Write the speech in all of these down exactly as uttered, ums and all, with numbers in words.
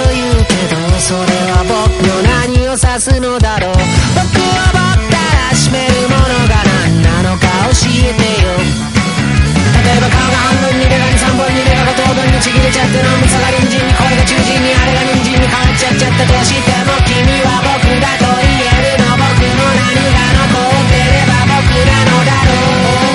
言うけど、それは僕の何を指すのだろう。僕を持ったら占めるものが何なのか教えてよ。例えば顔が半分に目がにさんぼんに目がごとう分にちぎれちゃって脳みそが隣人にこれが中心にあれが人参に変わっちゃっちゃったとしても、君は僕だと言えるの。僕の何が残ってれば僕なのだろう。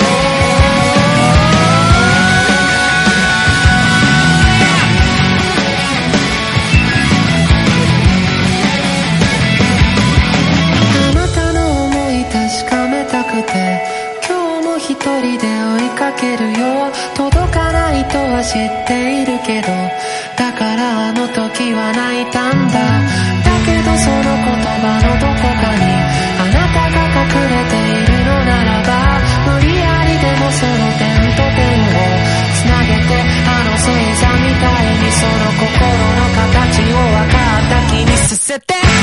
あなたの思い確かめたくて今日も一人で追いかけるよ。届かないとは知っているけど、だからあの時は泣いたんだ。だけどその言葉のどこかにあなたが隠れているのならば、無理やりでもその点と点をつなげて、あの星座みたいにその心の形を分かった気にさせて。